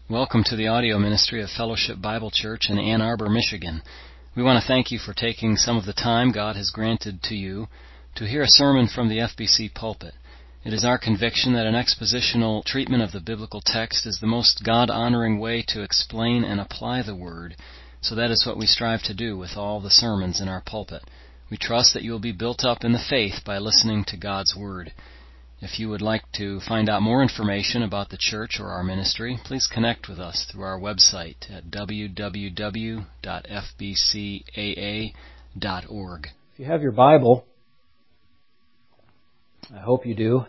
Welcome to the audio ministry of Fellowship Bible Church in Ann Arbor, Michigan. We want to thank you for taking some of the time God has granted to you to hear a sermon from the FBC pulpit. It is our conviction that an expositional treatment of the biblical text is the most God-honoring way to explain and apply the Word, so that is what we strive to do with all the sermons in our pulpit. We trust that you will be built up in the faith by listening to God's Word. If you would like to find out more information about the church or our ministry, please connect with us through our website at www.fbcaa.org. If you have your Bible, I hope you do,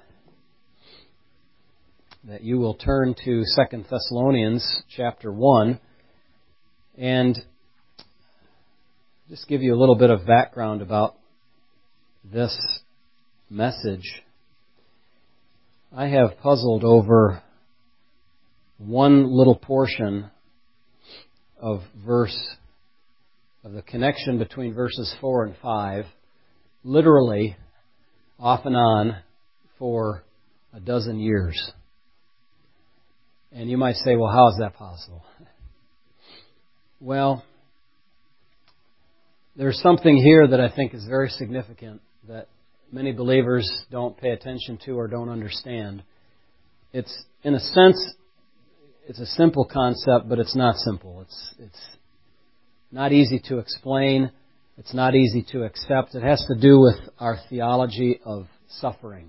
that you will turn to 2 Thessalonians chapter 1 and just give you a little bit of background about this message. I have puzzled over one little portion of the connection between verses 4 and 5, literally off and on for a dozen years. And you might say, well, how is that possible? Well, there's something here that I think is very significant that many believers don't pay attention to or don't understand. It's, in a sense, it's a simple concept, but it's not simple. It's not easy to explain. It's not easy to accept. It has to do with our theology of suffering.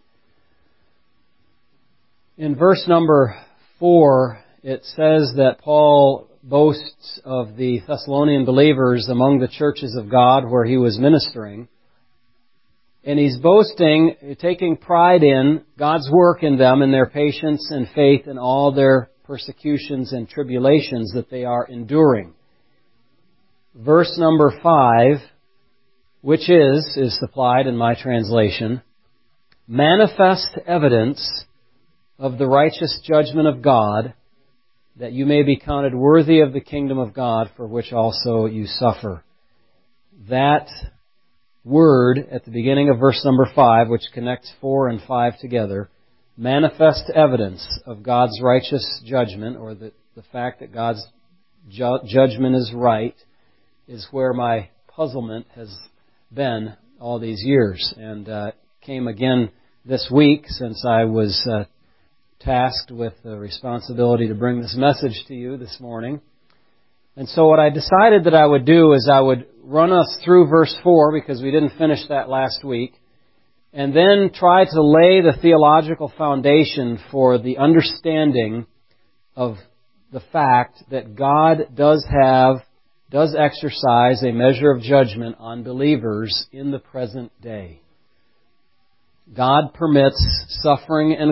In verse number 4, it says that Paul boasts of the Thessalonian believers among the churches of God where he was ministering. And he's boasting, taking pride in God's work in them and their patience and faith in all their persecutions and tribulations that they are enduring. Verse number 5, which is supplied in my translation, manifest evidence of the righteous judgment of God, that you may be counted worthy of the kingdom of God for which also you suffer. That word at the beginning of verse number 5, which connects 4 and 5 together, manifest evidence of God's righteous judgment, or the fact that God's judgment is right, is where my puzzlement has been all these years. And came again this week since I was tasked with the responsibility to bring this message to you this morning. And so what I decided that I would do is I would run us through verse 4, because we didn't finish that last week, and then try to lay the theological foundation for the understanding of the fact that God does exercise a measure of judgment on believers in the present day. God permits suffering and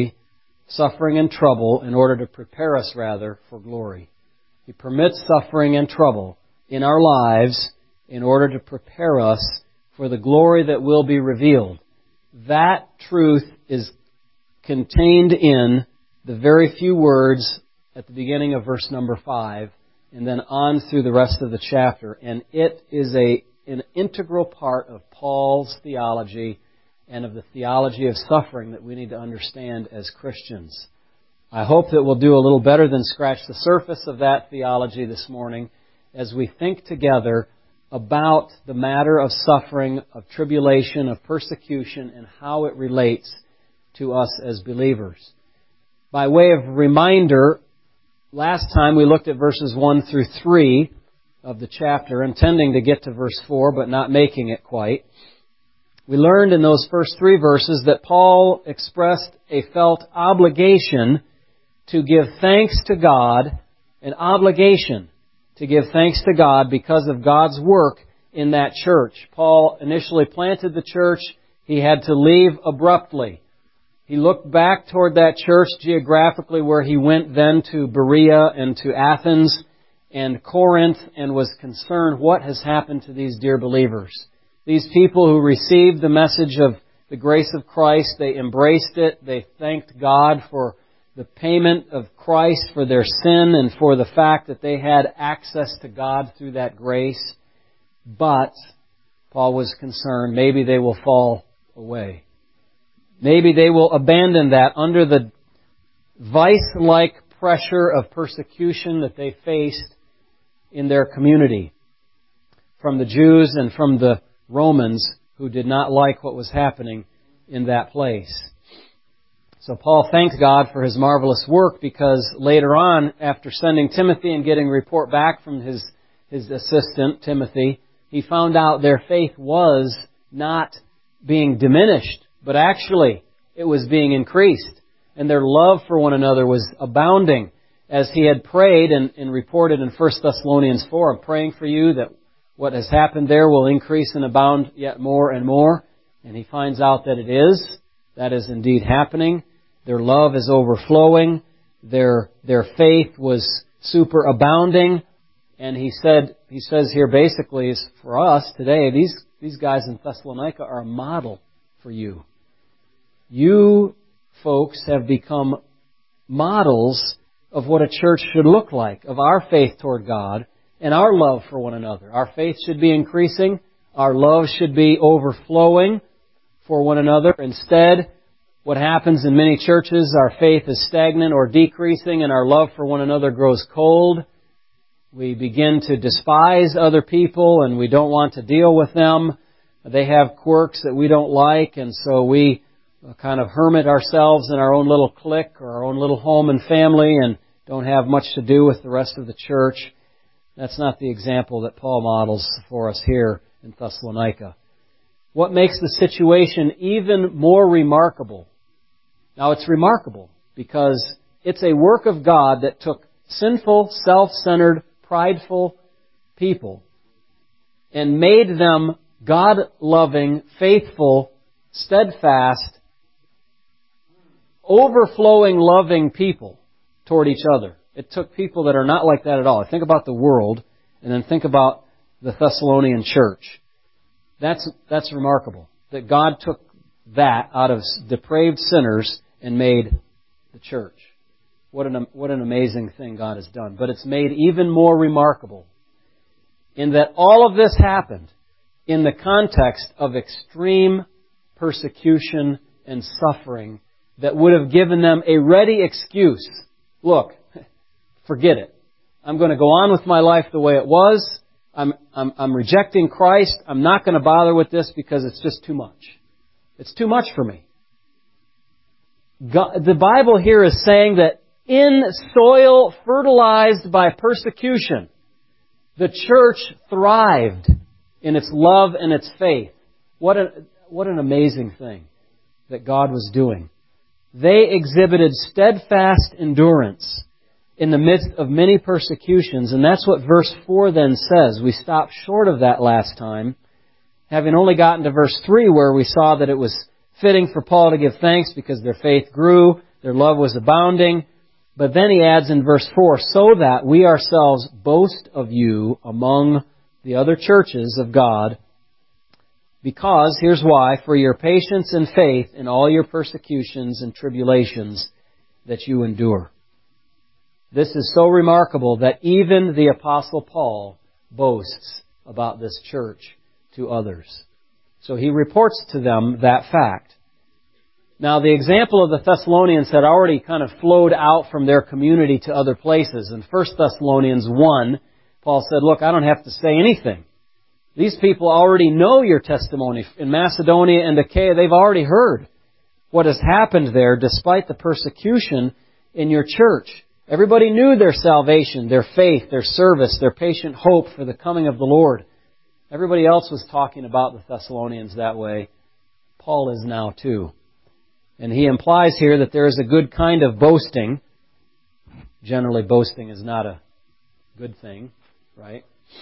trouble in order to prepare us, for glory. He permits suffering and trouble in our lives in order to prepare us for the glory that will be revealed. That truth is contained in the very few words at the beginning of verse number 5 and then on through the rest of the chapter. And it is an integral part of Paul's theology and of the theology of suffering that we need to understand as Christians. I hope that we'll do a little better than scratch the surface of that theology this morning as we think together about the matter of suffering, of tribulation, of persecution, and how it relates to us as believers. By way of reminder, last time we looked at verses 1 through 3 of the chapter, intending to get to verse 4, but not making it quite. We learned in those first 3 verses that Paul expressed a felt obligation to give thanks to God, an obligation to give thanks to God because of God's work in that church. Paul initially planted the church. He had to leave abruptly. He looked back toward that church geographically where he went then to Berea and to Athens and Corinth and was concerned, what has happened to these dear believers? These people who received the message of the grace of Christ, they embraced it, they thanked God for the payment of Christ for their sin and for the fact that they had access to God through that grace. But Paul was concerned maybe they will fall away. Maybe they will abandon that under the vice-like pressure of persecution that they faced in their community from the Jews and from the Romans who did not like what was happening in that place. So Paul thanked God for his marvelous work, because later on, after sending Timothy and getting a report back from his assistant, Timothy, he found out their faith was not being diminished, but actually it was being increased. And their love for one another was abounding, as he had prayed and reported in 1 Thessalonians 4. I'm praying for you that what has happened there will increase and abound yet more and more. And he finds out that it is. That is indeed happening. Their love is overflowing. Their faith was superabounding. And he says here basically, is for us today, these guys in Thessalonica are a model for you. You folks have become models of what a church should look like, of our faith toward God and our love for one another. Our faith should be increasing. Our love should be overflowing for one another. Instead, what happens in many churches, our faith is stagnant or decreasing, and our love for one another grows cold. We begin to despise other people, and we don't want to deal with them. They have quirks that we don't like, and so we kind of hermit ourselves in our own little clique or our own little home and family and don't have much to do with the rest of the church. That's not the example that Paul models for us here in Thessalonica. What makes the situation even more remarkable? Now, it's remarkable because it's a work of God that took sinful, self-centered, prideful people and made them God-loving, faithful, steadfast, overflowing, loving people toward each other. It took people that are not like that at all. Think about the world, and then think about the Thessalonian church. That's remarkable, that God took that out of depraved sinners and made the church. What an amazing thing God has done. But it's made even more remarkable in that all of this happened in the context of extreme persecution and suffering that would have given them a ready excuse. Look, forget it. I'm going to go on with my life the way it was. I'm rejecting Christ. I'm not going to bother with this because it's just too much. It's too much for me. God, the Bible here is saying that in soil fertilized by persecution, the church thrived in its love and its faith. What an amazing thing that God was doing. They exhibited steadfast endurance in the midst of many persecutions, and that's what verse 4 then says. We stopped short of that last time, having only gotten to verse 3 where we saw that it was fitting for Paul to give thanks because their faith grew, their love was abounding. But then he adds in verse 4, so that we ourselves boast of you among the other churches of God, because, here's why, for your patience and faith in all your persecutions and tribulations that you endure. This is so remarkable that even the Apostle Paul boasts about this church to others. So he reports to them that fact. Now, the example of the Thessalonians had already kind of flowed out from their community to other places. In 1 Thessalonians 1, Paul said, look, I don't have to say anything. These people already know your testimony. In Macedonia and Achaia, they've already heard what has happened there despite the persecution in your church. Everybody knew their salvation, their faith, their service, their patient hope for the coming of the Lord. Everybody else was talking about the Thessalonians that way. Paul is now too. And he implies here that there is a good kind of boasting. Generally, boasting is not a good thing, right?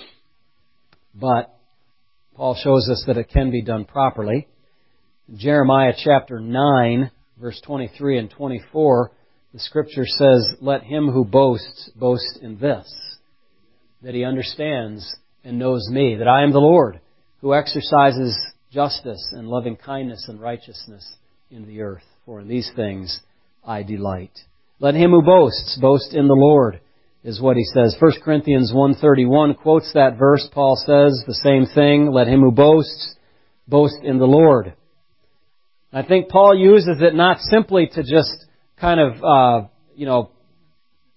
But Paul shows us that it can be done properly. In Jeremiah chapter 9, verse 23 and 24, the Scripture says, let him who boasts, boast in this, that he understands and knows me, that I am the Lord, who exercises justice and loving kindness and righteousness in the earth. For in these things I delight. Let him who boasts, boast in the Lord, is what he says. 1 Corinthians 1:31 quotes that verse. Paul says the same thing. Let him who boasts, boast in the Lord. I think Paul uses it not simply to just kind of,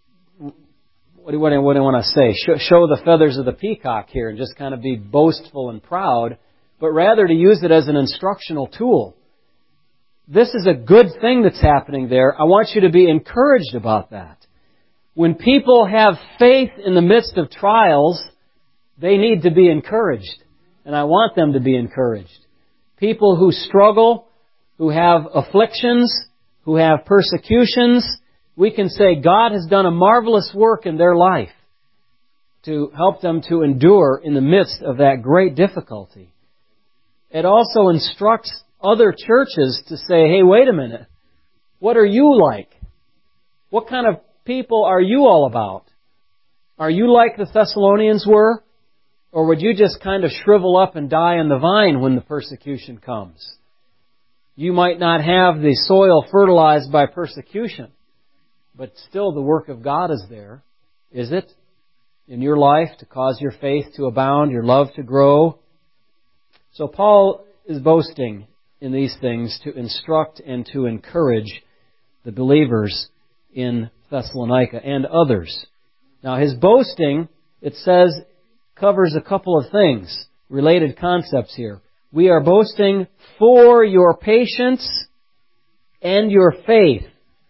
what do I want to say? Show the feathers of the peacock here and just kind of be boastful and proud, but rather to use it as an instructional tool. This is a good thing that's happening there. I want you to be encouraged about that. When people have faith in the midst of trials, they need to be encouraged. And I want them to be encouraged. People who struggle, who have afflictions, who have persecutions, we can say God has done a marvelous work in their life to help them to endure in the midst of that great difficulty. It also instructs other churches to say, hey, wait a minute. What are you like? What kind of people are you all about? Are you like the Thessalonians were? Or would you just kind of shrivel up and die on the vine when the persecution comes? You might not have the soil fertilized by persecution, but still the work of God is there, is it? In your life to cause your faith to abound, your love to grow. So Paul is boasting in these things to instruct and to encourage the believers in Thessalonica and others. Now his boasting, it says, covers a couple of things, related concepts here. We are boasting for your patience and your faith.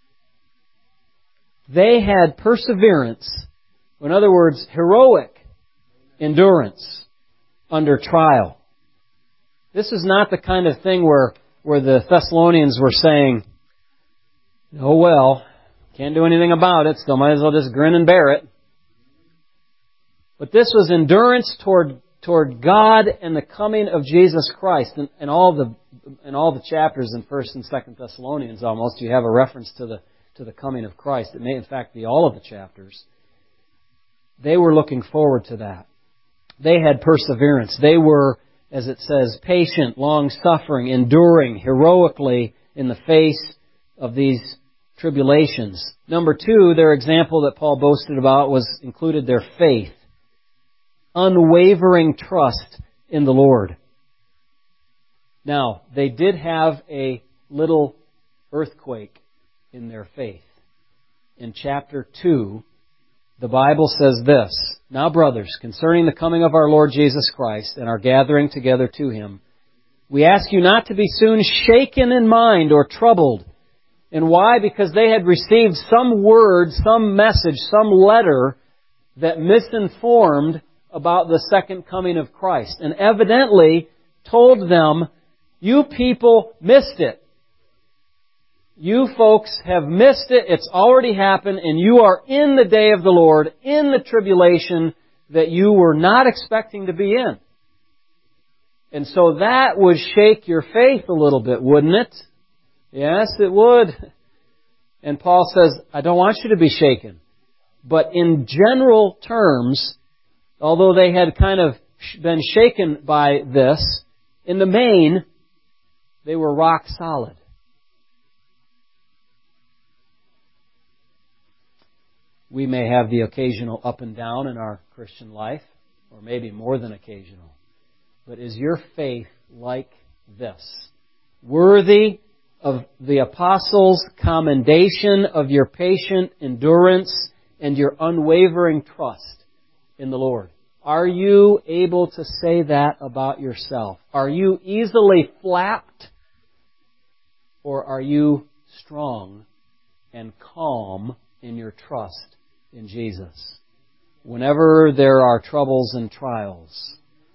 They had perseverance, in other words, heroic endurance under trial. This is not the kind of thing where the Thessalonians were saying, oh well, can't do anything about it, so might as well just grin and bear it. But this was endurance toward God and the coming of Jesus Christ. In all the chapters in 1st and 2nd Thessalonians almost, you have a reference to the coming of Christ. It may in fact be all of the chapters. They were looking forward to that. They had perseverance. They were, as it says, patient, long-suffering, enduring heroically in the face of these tribulations. Number 2, their example that Paul boasted about included their faith. Unwavering trust in the Lord. Now, they did have a little earthquake in their faith. In chapter 2, the Bible says this, now, brothers, concerning the coming of our Lord Jesus Christ and our gathering together to Him, we ask you not to be soon shaken in mind or troubled. And why? Because they had received some word, some message, some letter that misinformed about the second coming of Christ. And evidently told them, you people missed it. You folks have missed it. It's already happened, and you are in the day of the Lord, in the tribulation that you were not expecting to be in. And so that would shake your faith a little bit, wouldn't it? Yes, it would. And Paul says, I don't want you to be shaken. But in general terms, although they had kind of been shaken by this, in the main, they were rock solid. We may have the occasional up and down in our Christian life, or maybe more than occasional. But is your faith like this? Worthy of the apostles' commendation of your patient endurance and your unwavering trust in the Lord? Are you able to say that about yourself? Are you easily flapped? Or are you strong and calm in your trust in Jesus? Whenever there are troubles and trials,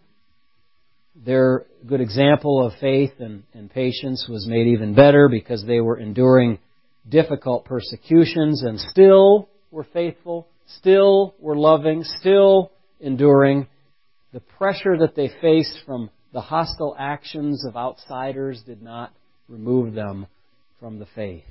their good example of faith and patience was made even better because they were enduring difficult persecutions and still were faithful, still were loving, still enduring. The pressure that they faced from the hostile actions of outsiders did not remove them from the faith.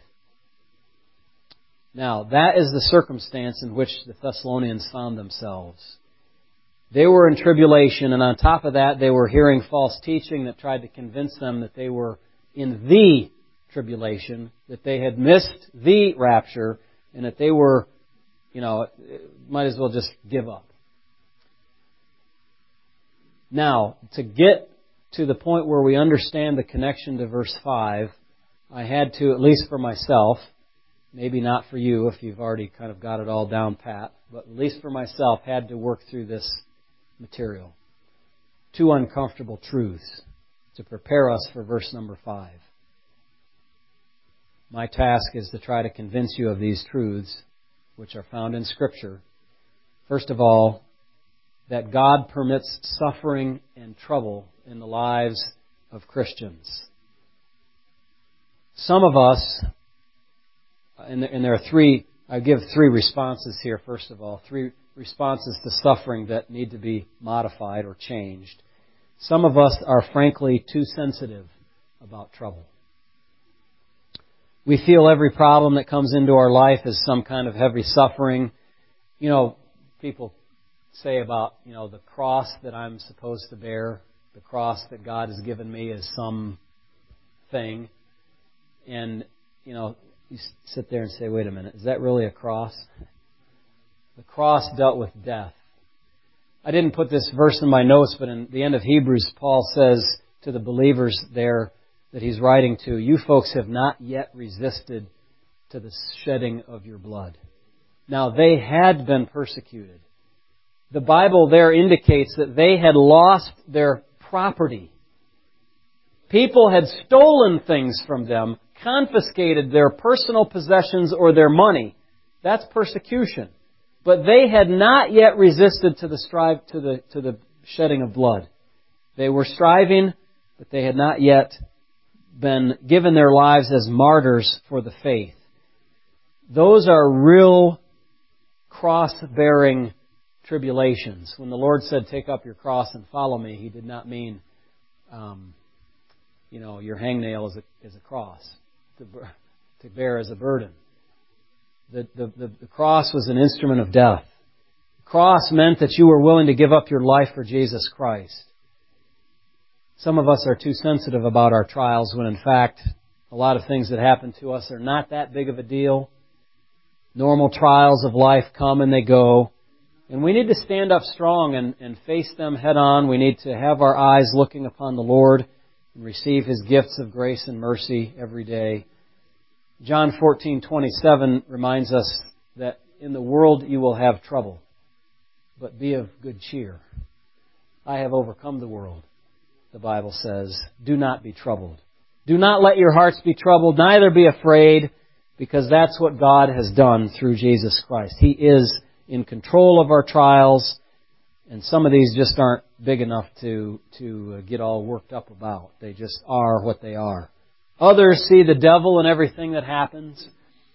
Now, that is the circumstance in which the Thessalonians found themselves. They were in tribulation, and on top of that, they were hearing false teaching that tried to convince them that they were in the tribulation, that they had missed the rapture, and that they were, might as well just give up. Now, to get to the point where we understand the connection to verse 5, I had to, at least for myself, maybe not for you if you've already kind of got it all down pat, but at least for myself, had to work through this material. 2 uncomfortable truths to prepare us for verse number 5. My task is to try to convince you of these truths, which are found in Scripture. First of all, that God permits suffering and trouble in the lives of Christians. Some of us, and there are 3, I give 3 responses here, first of all, 3 responses to suffering that need to be modified or changed. Some of us are frankly too sensitive about trouble. We feel every problem that comes into our life is some kind of heavy suffering. You know, people say about, the cross that I'm supposed to bear, the cross that God has given me is some thing. And, you sit there and say, wait a minute, is that really a cross? The cross dealt with death. I didn't put this verse in my notes, but in the end of Hebrews, Paul says to the believers there that he's writing to, you folks have not yet resisted to the shedding of your blood. Now, they had been persecuted. The Bible there indicates that they had lost their property. People had stolen things from them, confiscated their personal possessions or their money. That's persecution. But they had not yet resisted to the shedding of blood. They were striving, but they had not yet been given their lives as martyrs for the faith. Those are real cross-bearing tribulations. When the Lord said, take up your cross and follow me, He did not mean, your hangnail is a cross to bear as a burden. The cross was an instrument of death. The cross meant that you were willing to give up your life for Jesus Christ. Some of us are too sensitive about our trials when in fact a lot of things that happen to us are not that big of a deal. Normal trials of life come and they go. And we need to stand up strong and face them head on. We need to have our eyes looking upon the Lord and receive His gifts of grace and mercy every day. John 14:27 reminds us that in the world you will have trouble, but be of good cheer. I have overcome the world, the Bible says. Do not be troubled. Do not let your hearts be troubled, neither be afraid, because that's what God has done through Jesus Christ. He is in control of our trials, and some of these just aren't big enough to get all worked up about. They just are what they are. Others see the devil in everything that happens.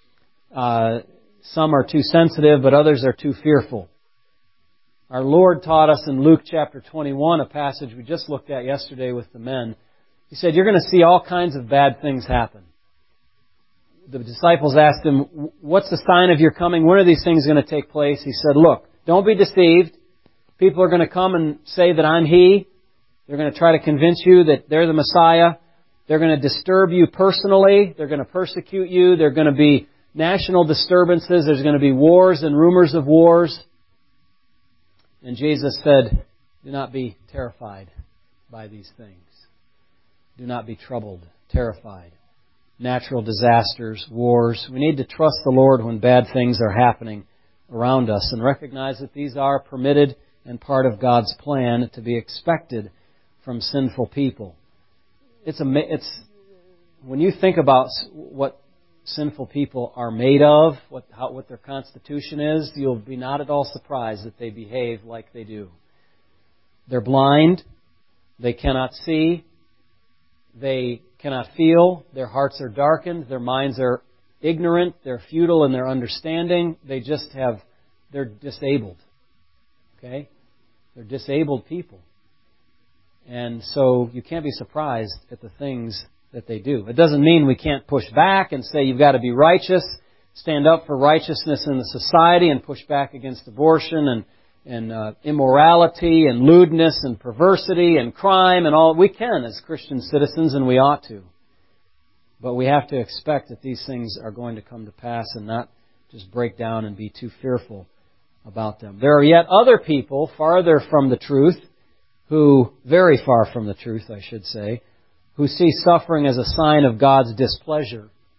Some are too sensitive, but others are too fearful. Our Lord taught us in Luke chapter 21, a passage we just looked at yesterday with the men. He said, you're going to see all kinds of bad things happen. The disciples asked Him, what's the sign of your coming? When are these things going to take place? He said, look, don't be deceived. People are going to come and say that I'm He. They're going to try to convince you that they're the Messiah. They're going to disturb you personally. They're going to persecute you. There are going to be national disturbances. There's going to be wars and rumors of wars. And Jesus said, do not be terrified by these things. Do not be troubled, terrified. Natural disasters, wars. We need to trust the Lord when bad things are happening around us and recognize that these are permitted and part of God's plan to be expected from sinful people. It's when you think about what sinful people are made of, what their constitution is, you'll be not at all surprised that they behave like they do. They're blind. They cannot see. They cannot feel. Their hearts are darkened. Their minds are ignorant. They're futile in their understanding. They're disabled. Okay? They're disabled people. And so you can't be surprised at the things that they do. It doesn't mean we can't push back and say you've got to be righteous, stand up for righteousness in the society and push back against abortion and immorality and lewdness and perversity and crime and all. We can as Christian citizens, and we ought to. But we have to expect that these things are going to come to pass and not just break down and be too fearful about them. There are yet other people farther from the truth, very far from the truth, I should say, who see suffering as a sign of God's displeasure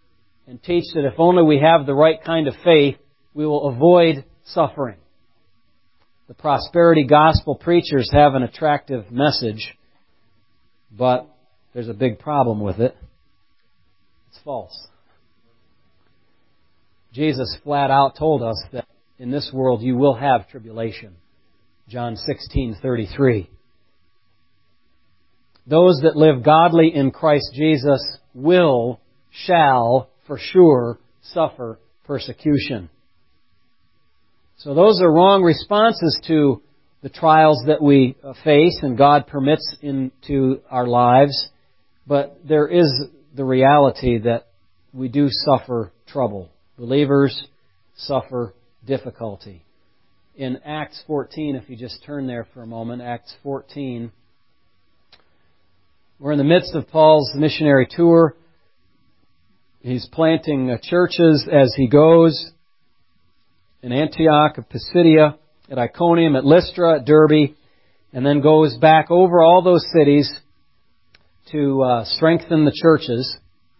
and teach that if only we have the right kind of faith, we will avoid suffering. The prosperity gospel preachers have an attractive message, but there's a big problem with it. It's false. Jesus flat out told us that in this world you will have tribulation. John 16:33. Those that live godly in Christ Jesus shall, for sure, suffer persecution. So those are wrong responses to the trials that we face and God permits into our lives. But there is the reality that we do suffer trouble. Believers suffer difficulty. In Acts 14, if you just turn there for a moment, Acts 14, we're in the midst of Paul's missionary tour. He's planting churches as he goes in Antioch, of Pisidia, at Iconium, at Lystra, at Derbe, and then goes back over all those cities to strengthen the churches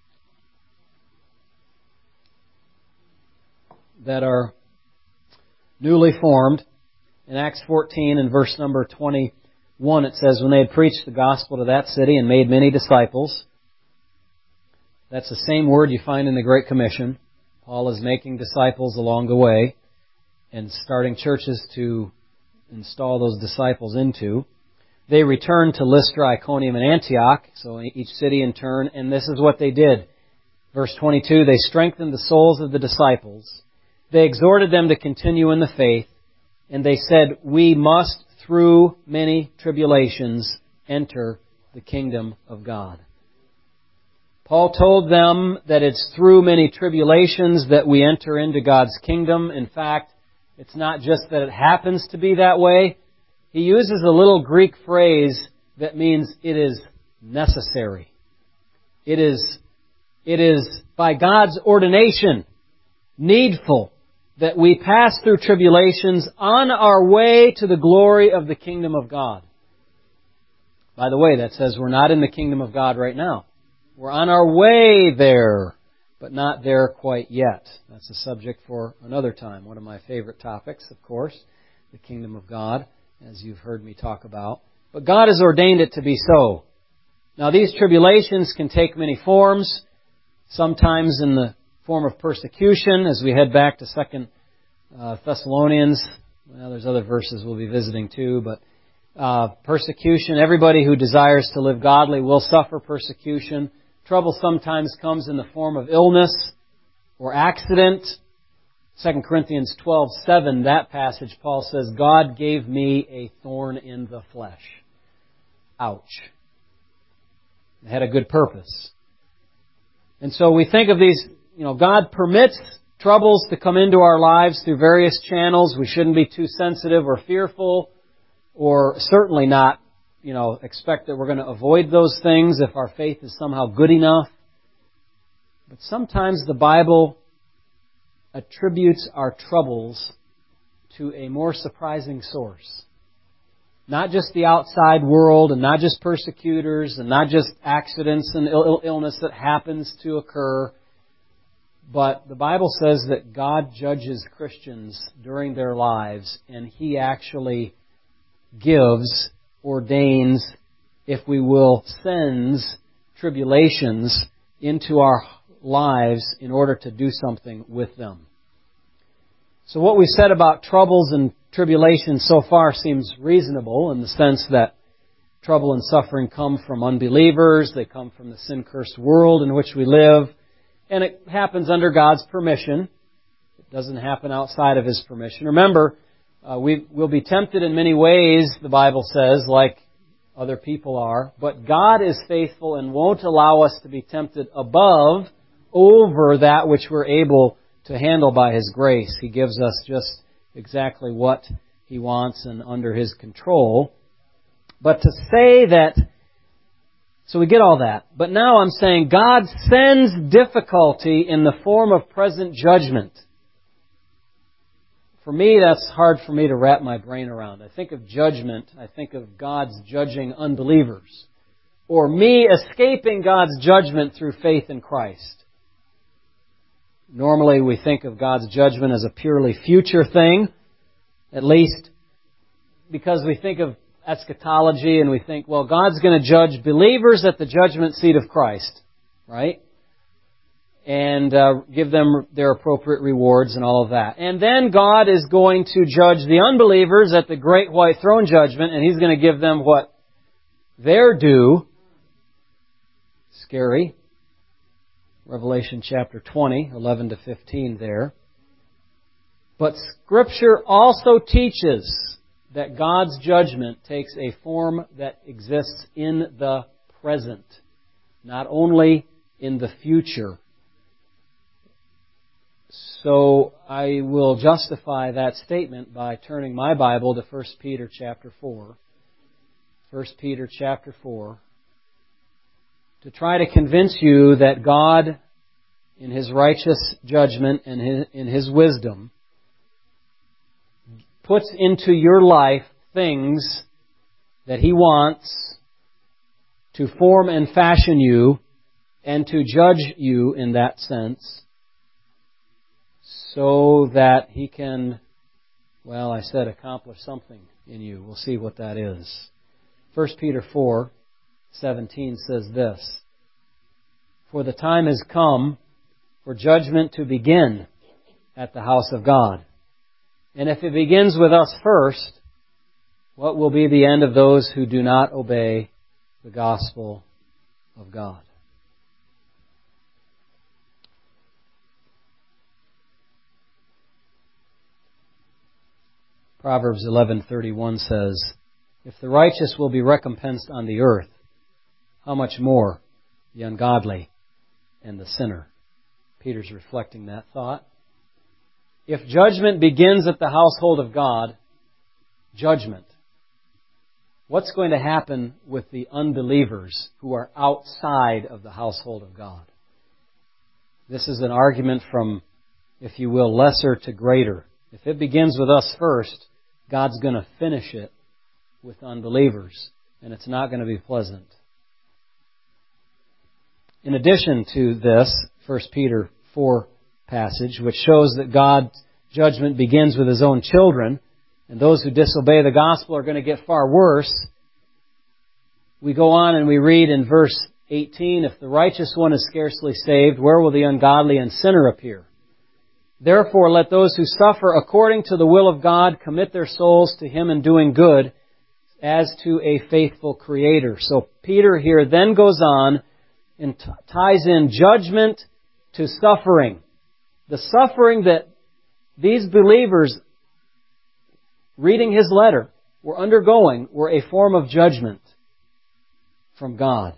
that are newly formed. In Acts 14 and verse number 21, it says, when they had preached the gospel to that city and made many disciples. That's the same word you find in the Great Commission. Paul is making disciples along the way and starting churches to install those disciples into. They returned to Lystra, Iconium, and Antioch, so each city in turn, and this is what they did. Verse 22, they strengthened the souls of the disciples. They exhorted them to continue in the faith, and they said, we must, through many tribulations, enter the kingdom of God. Paul told them that it's through many tribulations that we enter into God's kingdom. In fact, it's not just that it happens to be that way. He uses a little Greek phrase that means it is necessary. It is by God's ordination, needful, that we pass through tribulations on our way to the glory of the kingdom of God. By the way, that says we're not in the kingdom of God right now. We're on our way there, but not there quite yet. That's a subject for another time. One of my favorite topics, of course, the kingdom of God, as you've heard me talk about. But God has ordained it to be so. Now, these tribulations can take many forms, sometimes in the form of persecution, as we head back to 2 Thessalonians. Well, there's other verses we'll be visiting too, but persecution. Everybody who desires to live godly will suffer persecution. Trouble sometimes comes in the form of illness or accident. 2 Corinthians 12:7, that passage, Paul says, God gave me a thorn in the flesh. Ouch. It had a good purpose. And so we think of these, God permits troubles to come into our lives through various channels. We shouldn't be too sensitive or fearful, or certainly not, expect that we're going to avoid those things if our faith is somehow good enough. But sometimes the Bible attributes our troubles to a more surprising source. Not just the outside world, and not just persecutors, and not just accidents and illness that happens to occur, but the Bible says that God judges Christians during their lives, and He actually gives, ordains, if we will, sends tribulations into our lives in order to do something with them. So what we said about troubles and tribulations so far seems reasonable in the sense that trouble and suffering come from unbelievers, they come from the sin-cursed world in which we live, and it happens under God's permission. It doesn't happen outside of His permission. Remember, we'll be tempted in many ways, the Bible says, like other people are, but God is faithful and won't allow us to be tempted over that which we're able to handle by His grace. He gives us just exactly what He wants and under His control. But to say that, so we get all that. But now I'm saying God sends difficulty in the form of present judgment. For me, that's hard for me to wrap my brain around. I think of judgment, I think of God's judging unbelievers, or me escaping God's judgment through faith in Christ. Normally we think of God's judgment as a purely future thing, at least because we think of eschatology and we think, well, God's going to judge believers at the judgment seat of Christ, right? And give them their appropriate rewards and all of that. And then God is going to judge the unbelievers at the great white throne judgment, and He's going to give them what they're due. Scary. Revelation chapter 20, 11 to 15 there. But Scripture also teaches that God's judgment takes a form that exists in the present, not only in the future. So I will justify that statement by turning my Bible to 1 Peter chapter 4. 1 Peter chapter 4. To try to convince you that God, in His righteous judgment and in His wisdom, puts into your life things that He wants to form and fashion you and to judge you in that sense, so that He can, accomplish something in you. We'll see what that is. 1 Peter 4:17 says this, "For the time has come for judgment to begin at the house of God. And if it begins with us first, what will be the end of those who do not obey the gospel of God?" Proverbs 11:31 says, "If the righteous will be recompensed on the earth, how much more the ungodly and the sinner?" Peter's reflecting that thought. If judgment begins at the household of God, judgment, what's going to happen with the unbelievers who are outside of the household of God? This is an argument from, if you will, lesser to greater. If it begins with us first, God's going to finish it with unbelievers, and it's not going to be pleasant. In addition to this 1 Peter 4 passage, which shows that God's judgment begins with His own children, and those who disobey the gospel are going to get far worse, we go on and we read in verse 18, "If the righteous one is scarcely saved, where will the ungodly and sinner appear? Therefore let those who suffer according to the will of God commit their souls to Him in doing good, as to a faithful Creator." So Peter here then goes on and ties in judgment to suffering. The suffering that these believers, reading his letter, were undergoing were a form of judgment from God.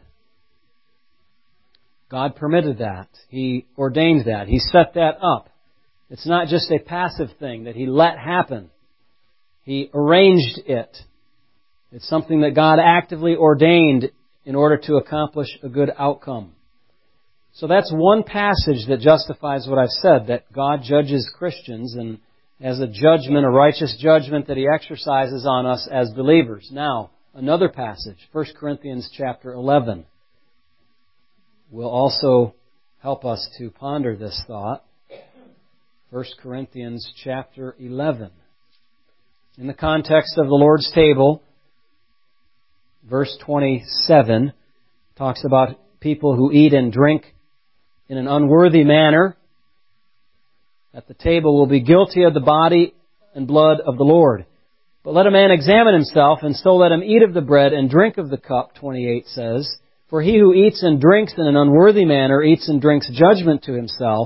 God permitted that. He ordained that. He set that up. It's not just a passive thing that He let happen. He arranged it. It's something that God actively ordained in order to accomplish a good outcome. So that's one passage that justifies what I've said, that God judges Christians and as a judgment, a righteous judgment that He exercises on us as believers. Now, another passage, 1 Corinthians chapter 11, will also help us to ponder this thought. 1 Corinthians chapter 11. In the context of the Lord's table, verse 27 talks about people who eat and drink in an unworthy manner at the table will be guilty of the body and blood of the Lord. But let a man examine himself, and so let him eat of the bread and drink of the cup, 28 says. For he who eats and drinks in an unworthy manner eats and drinks judgment to himself.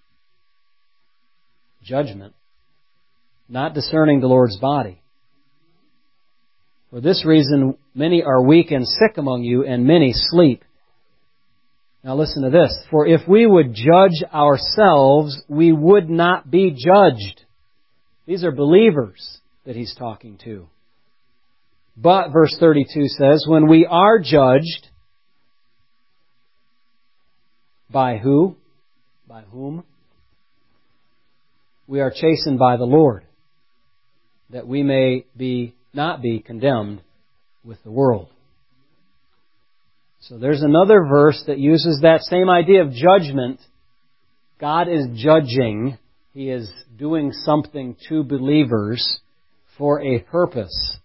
Judgment. Not discerning the Lord's body. For this reason, many are weak and sick among you, and many sleep. Now listen to this. For if we would judge ourselves, we would not be judged. These are believers that he's talking to. But, verse 32 says, when we are judged, by who? By whom? We are chastened by the Lord, that we may not be condemned with the world. So there's another verse that uses that same idea of judgment God is judging. He is doing something to believers for a purpose.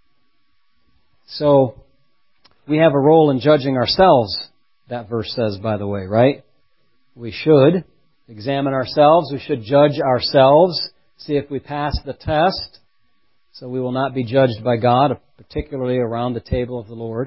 So, we have a role in judging ourselves, that verse says, by the way, right? We should examine ourselves. We should judge ourselves, see if we pass the test, so we will not be judged by God, particularly around the table of the Lord.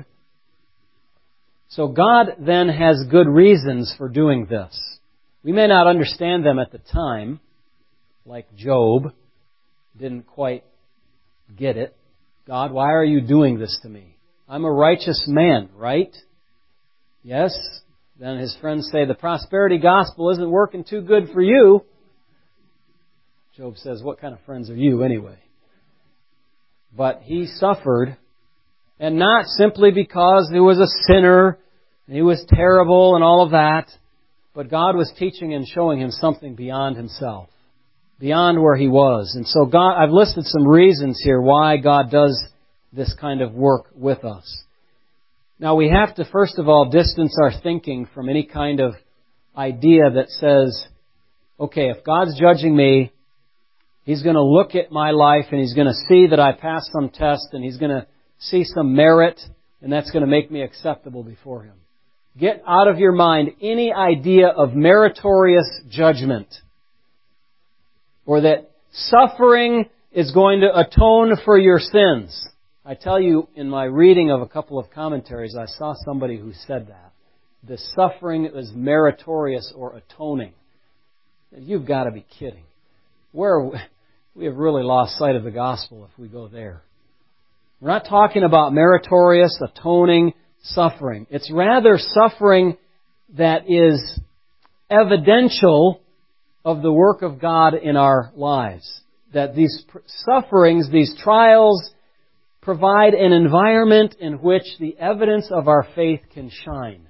So God then has good reasons for doing this. We may not understand them at the time, like Job didn't quite get it. God, why are you doing this to me? I'm a righteous man, right? Yes. Then his friends say, the prosperity gospel isn't working too good for you. Job says, what kind of friends are you anyway? But he suffered, and not simply because he was a sinner, and he was terrible and all of that, but God was teaching and showing him something beyond himself, beyond where he was. And so I've listed some reasons here why God does this kind of work with us. Now we have to first of all distance our thinking from any kind of idea that says, okay, if God's judging me, He's going to look at my life and He's going to see that I passed some test and He's going to see some merit and that's going to make me acceptable before Him. Get out of your mind any idea of meritorious judgment or that suffering is going to atone for your sins. I tell you, in my reading of a couple of commentaries, I saw somebody who said that. The suffering is meritorious or atoning. You've got to be kidding. We have really lost sight of the gospel if we go there. We're not talking about meritorious, atoning suffering. It's rather suffering that is evidential of the work of God in our lives. That these sufferings, these trials, provide an environment in which the evidence of our faith can shine.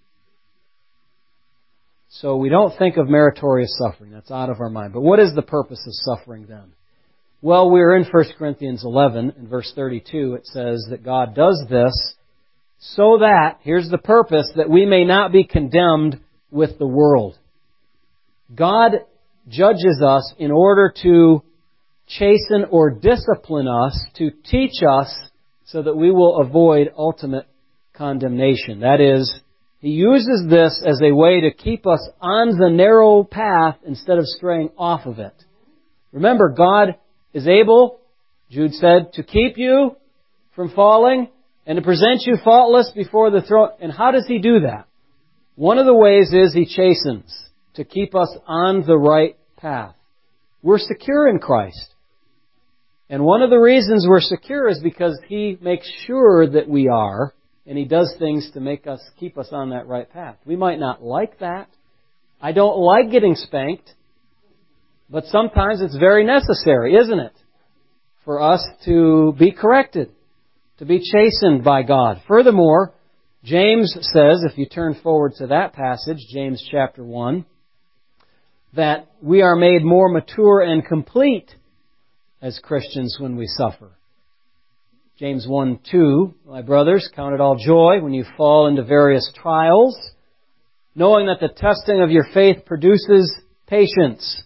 So we don't think of meritorious suffering. That's out of our mind. But what is the purpose of suffering then? Well, we're in 1 Corinthians 11, in verse 32. It says that God does this so that, here's the purpose, that we may not be condemned with the world. God judges us in order to chasten or discipline us, to teach us so that we will avoid ultimate condemnation. That is, He uses this as a way to keep us on the narrow path instead of straying off of it. Remember, God is able, Jude said, to keep you from falling and to present you faultless before the throne. And how does He do that? One of the ways is He chastens to keep us on the right path. We're secure in Christ. And one of the reasons we're secure is because He makes sure that we are, and He does things to keep us on that right path. We might not like that. I don't like getting spanked, but sometimes it's very necessary, isn't it? For us to be corrected, to be chastened by God. Furthermore, James says, if you turn forward to that passage, James chapter 1, that we are made more mature and complete as Christians when we suffer. James 1:2, my brothers, count it all joy when you fall into various trials, knowing that the testing of your faith produces patience.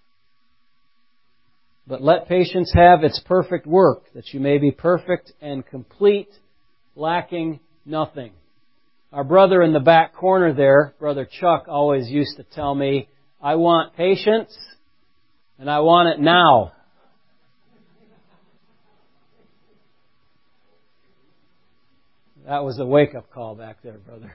But let patience have its perfect work, that you may be perfect and complete, lacking nothing. Our brother in the back corner there, Brother Chuck, always used to tell me, I want patience, and I want it now. That was a wake-up call back there, brother.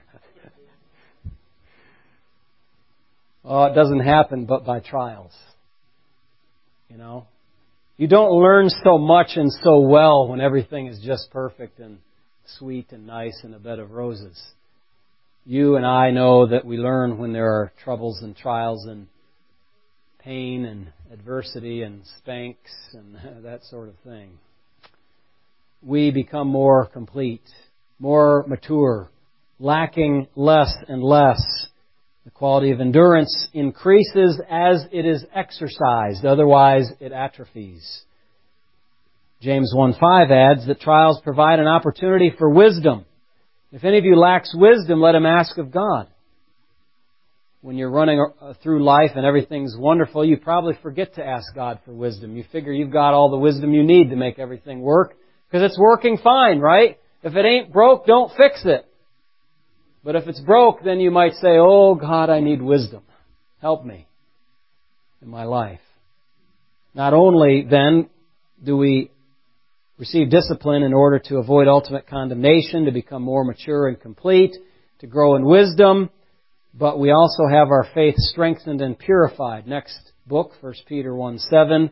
Oh, it doesn't happen but by trials. You know? You don't learn so much and so well when everything is just perfect and sweet and nice and a bed of roses. You and I know that we learn when there are troubles and trials and pain and adversity and spanks and that sort of thing. We become more complete, more mature, lacking less and less. The quality of endurance increases as it is exercised. Otherwise, it atrophies. James 1:5 adds that trials provide an opportunity for wisdom. If any of you lacks wisdom, let him ask of God. when you're running through life and everything's wonderful, you probably forget to ask God for wisdom. You figure you've got all the wisdom you need to make everything work because it's working fine, right? If it ain't broke, don't fix it. But if it's broke, then you might say, oh God, I need wisdom. Help me in my life. Not only then do we receive discipline in order to avoid ultimate condemnation, to become more mature and complete, to grow in wisdom, but we also have our faith strengthened and purified. Next book, 1 Peter 1:6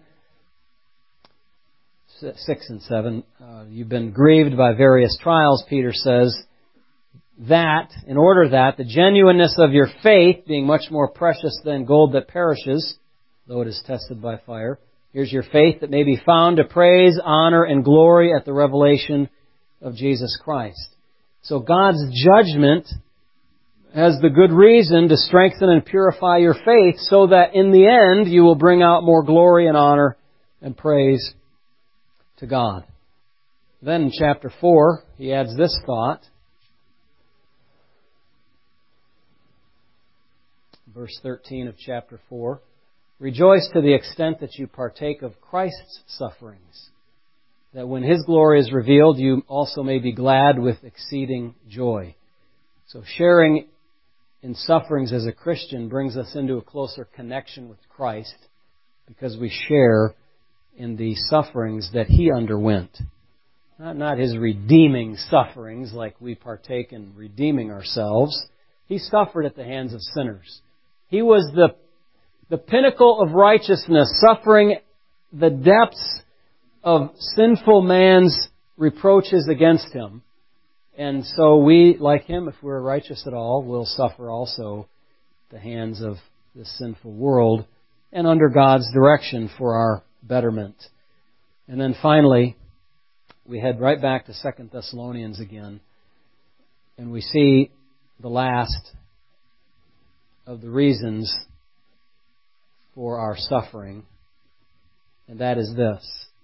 and 7. You've been grieved by various trials, Peter says, that, in order that the genuineness of your faith, being much more precious than gold that perishes, though it is tested by fire, here's your faith that may be found to praise, honor, and glory at the revelation of Jesus Christ. So God's judgment has the good reason to strengthen and purify your faith so that in the end you will bring out more glory and honor and praise to God. Then in chapter 4, he adds this thought. Verse 13 of chapter 4. Rejoice to the extent that you partake of Christ's sufferings, that when His glory is revealed, you also may be glad with exceeding joy. So sharing in sufferings as a Christian brings us into a closer connection with Christ because we share in the sufferings that He underwent. Not His redeeming sufferings like we partake in redeeming ourselves. He suffered at the hands of sinners. He was the pinnacle of righteousness, suffering the depths of sinful man's reproaches against Him. And so we, like Him, if we're righteous at all, will suffer also at the hands of this sinful world and under God's direction for our betterment. And then finally, we head right back to 2 Thessalonians again, and we see the last of the reasons for our suffering, and that is this.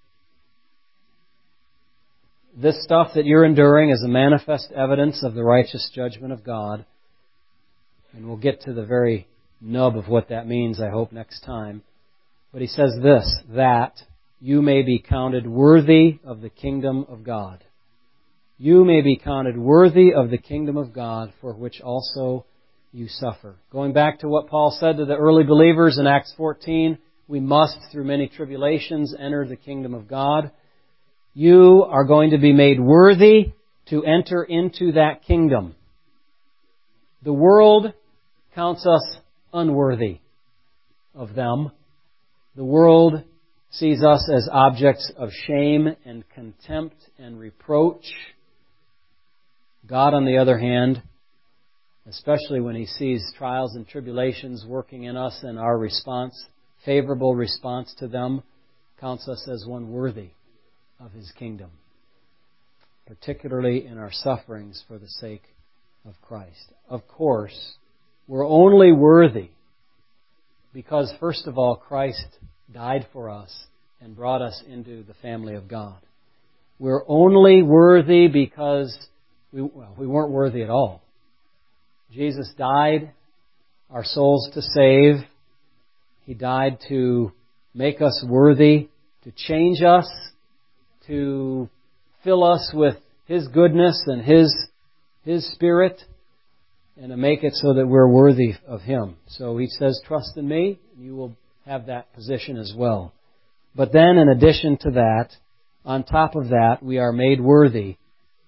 This stuff that you're enduring is a manifest evidence of the righteous judgment of God. And we'll get to the very nub of what that means, I hope, next time. But he says this, that you may be counted worthy of the kingdom of God. You may be counted worthy of the kingdom of God, for which also you suffer. Going back to what Paul said to the early believers in Acts 14, we must, through many tribulations, enter the kingdom of God. You are going to be made worthy to enter into that kingdom. The world counts us unworthy of them. The world sees us as objects of shame and contempt and reproach. God, on the other hand, especially when He sees trials and tribulations working in us and our response, favorable response to them, counts us as one worthy of His kingdom, particularly in our sufferings for the sake of Christ. Of course, we're only worthy because, first of all, Christ died for us and brought us into the family of God. We're only worthy because we weren't worthy at all. Jesus died our souls to save. He died to make us worthy, to change us, to fill us with His goodness and His Spirit, and to make it so that we're worthy of Him. So He says, trust in me, and you will have that position as well. But then, in addition to that, on top of that, we are made worthy.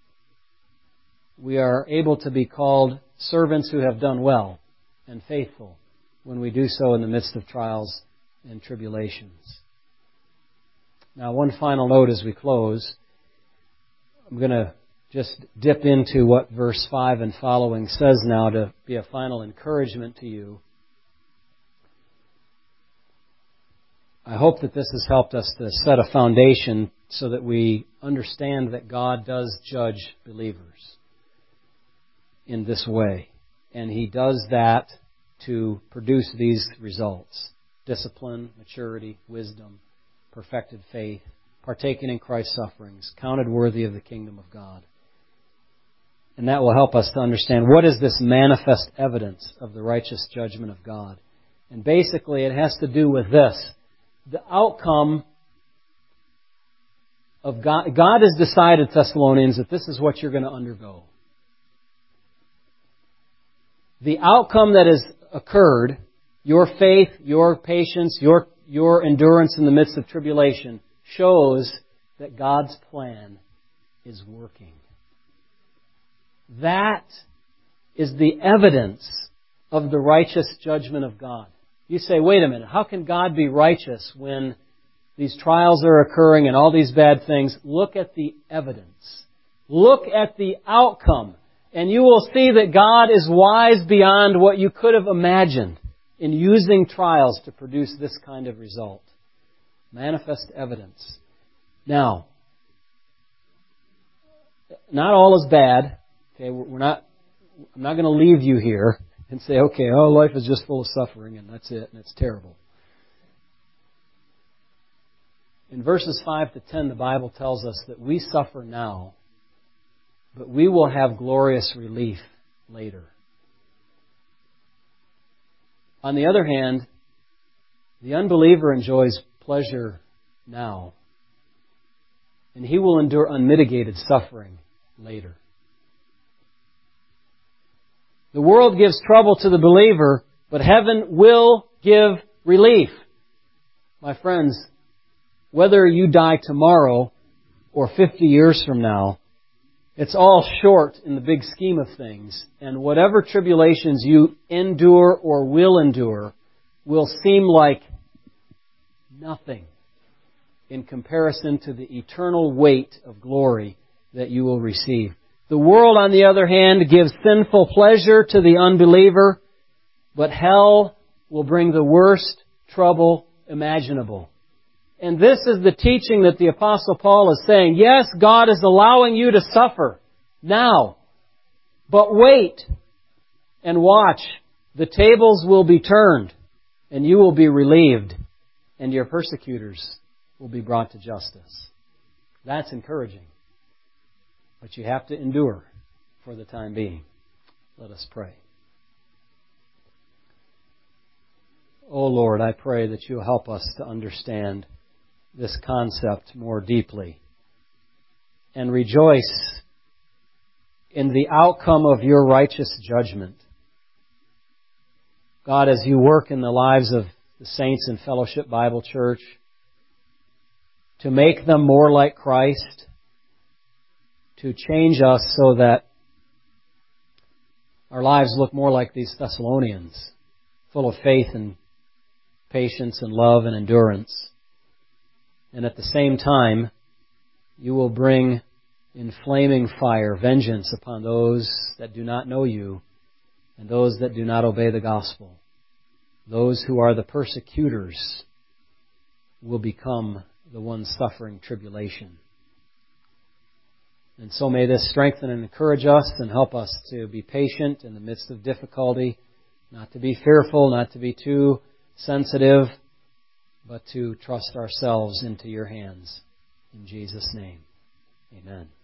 We are able to be called servants who have done well and faithful when we do so in the midst of trials and tribulations. Now, one final note as we close. I'm going to just dip into what verse 5 and following says now to be a final encouragement to you. I hope that this has helped us to set a foundation so that we understand that God does judge believers in this way. And He does that to produce these results: discipline, maturity, wisdom, perfected faith, partaking in Christ's sufferings, counted worthy of the kingdom of God. And that will help us to understand what is this manifest evidence of the righteous judgment of God. And basically it has to do with this. The outcome of God. God has decided, Thessalonians, that this is what you're going to undergo. The outcome that has occurred, your faith, your patience, your endurance in the midst of tribulation, shows that God's plan is working. That is the evidence of the righteous judgment of God. You say, wait a minute, how can God be righteous when these trials are occurring and all these bad things? Look at the evidence. Look at the outcome. And you will see that God is wise beyond what you could have imagined in using trials to produce this kind of result. Manifest evidence. Now, not all is bad. Okay, I'm not going to leave you here and say, okay, life is just full of suffering and that's it, and it's terrible. In verses 5 to 10, the Bible tells us that we suffer now, but we will have glorious relief later. On the other hand, the unbeliever enjoys pleasure now, and he will endure unmitigated suffering later. The world gives trouble to the believer, but heaven will give relief. My friends, whether you die tomorrow or 50 years from now, it's all short in the big scheme of things. And whatever tribulations you endure or will endure will seem like nothing in comparison to the eternal weight of glory that you will receive. The world, on the other hand, gives sinful pleasure to the unbeliever, but hell will bring the worst trouble imaginable. And this is the teaching that the Apostle Paul is saying. Yes, God is allowing you to suffer now, but wait and watch. The tables will be turned, and you will be relieved, and your persecutors will be brought to justice. That's encouraging. But you have to endure for the time being. Let us pray. Oh Lord, I pray that you'll help us to understand this concept more deeply and rejoice in the outcome of your righteous judgment. God, as you work in the lives of the saints in Fellowship Bible Church to make them more like Christ, to change us so that our lives look more like these Thessalonians, full of faith and patience and love and endurance. And at the same time, you will bring in flaming fire vengeance upon those that do not know you and those that do not obey the gospel. Those who are the persecutors will become the ones suffering tribulation. And so may this strengthen and encourage us and help us to be patient in the midst of difficulty, not to be fearful, not to be too sensitive, but to trust ourselves into your hands. In Jesus' name, amen.